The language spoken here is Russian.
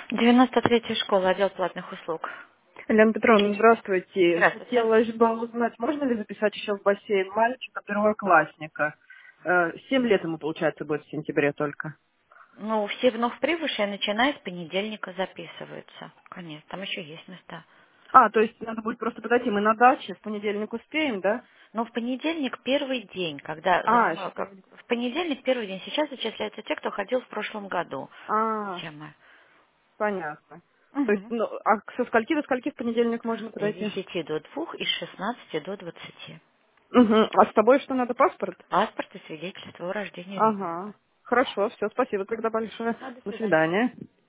93-я школа, отдел платных услуг. Елена Петровна, здравствуйте. Здравствуйте. Хотелось бы узнать, можно ли записать еще в бассейн мальчика первоклассника? 7 лет ему, получается, будет в сентябре только. Ну, все вновь прибывшие, начиная с понедельника, записываются. Конечно, там еще есть места. То есть надо будет просто подойти. Мы на даче, в понедельник успеем, да? Но в понедельник первый день, когда Еще первый. в понедельник первый день. Сейчас зачисляются те, кто ходил в прошлом году. Чем Понятно. То есть, мы? со скольки до скольки в понедельник можно С подойти? 10 до 2 и с 16 до 20. Угу. А с тобой что надо, паспорт? Паспорт и свидетельство о рождении ребенка. Ага. Хорошо, все, спасибо тогда большое. До До свидания. свидания.